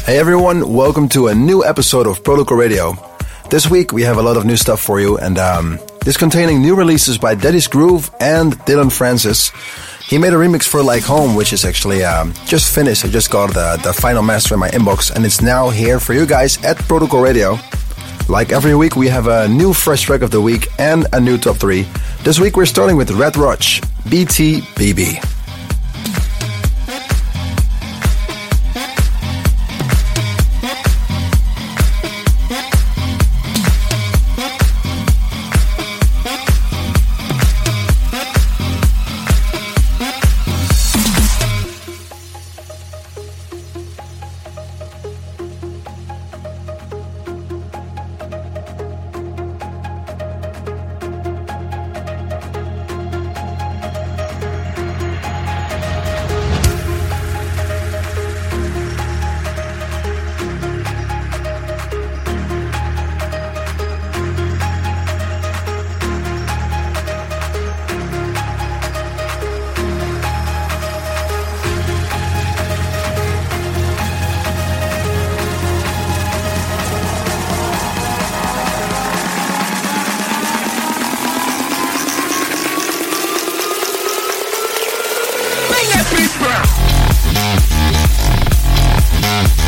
Hey everyone, welcome to a new episode of Protocol Radio. This week we have a lot of new stuff for you, and this containing new releases by Daddy's Groove and Dylan Francis. He made a remix for Like Home, which is actually just finished. I just got the final master in my inbox, and it's now here for you guys at Protocol Radio. Like every week, we have a new fresh track of the week and a new top 3. This week we're starting with Red Roach, BTBB. Bring that beat back.